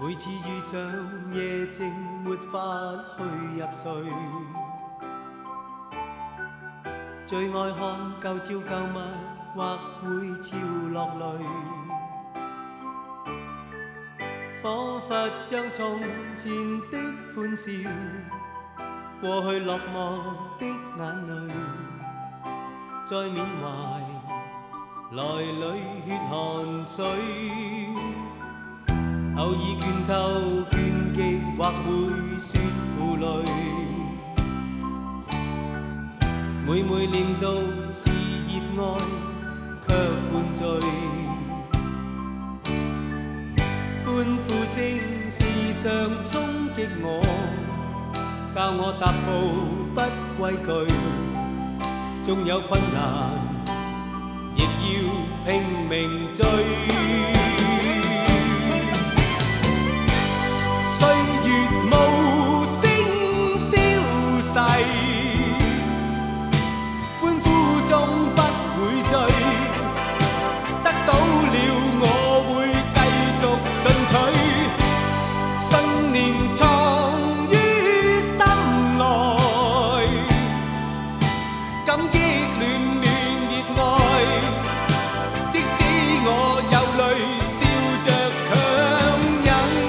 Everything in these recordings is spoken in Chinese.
每次遇上夜靜，沒法去入睡。最愛看舊照舊物，或會潮落淚。彷彿將從前的歡笑，過去落寞的眼淚，再緬懷來裏血汗水。偶爾倦透倦極，或會說負累。每每念到是熱愛，卻灌醉。歡呼聲時常衝擊我，教我踏步不畏懼。縱有困難，亦要拼命追。歲月無聲消逝，歡呼中不會醉，得到了我會繼續進取，信念藏於心內，感激暖暖熱愛，即使我有淚笑着強忍。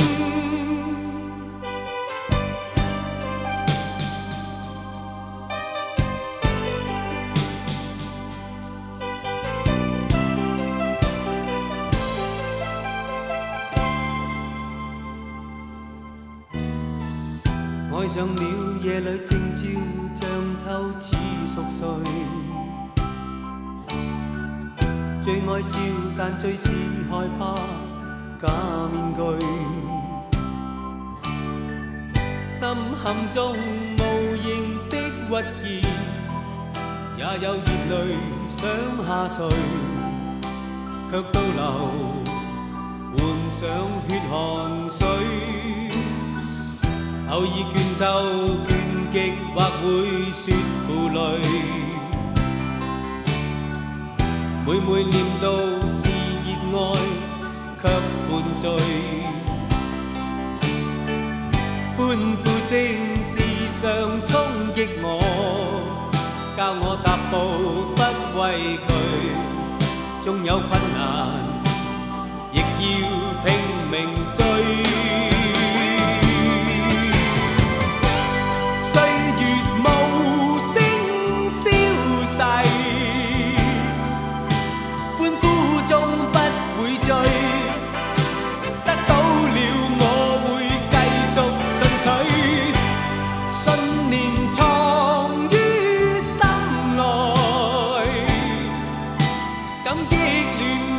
愛上了夜裏靜悄像透似熟睡，最愛笑但最是害怕假面具，心坎中無形的鬱結，也有熱淚想下垂，卻倒流換上血汗水。偶爾倦透倦極，或會說負累。每每念到是熱愛，卻灌醉。歡呼聲時常衝擊我，教我踏步不畏懼。縱有困難，亦要拼命追。得到了我會繼續進取，信念藏於心內，感激亂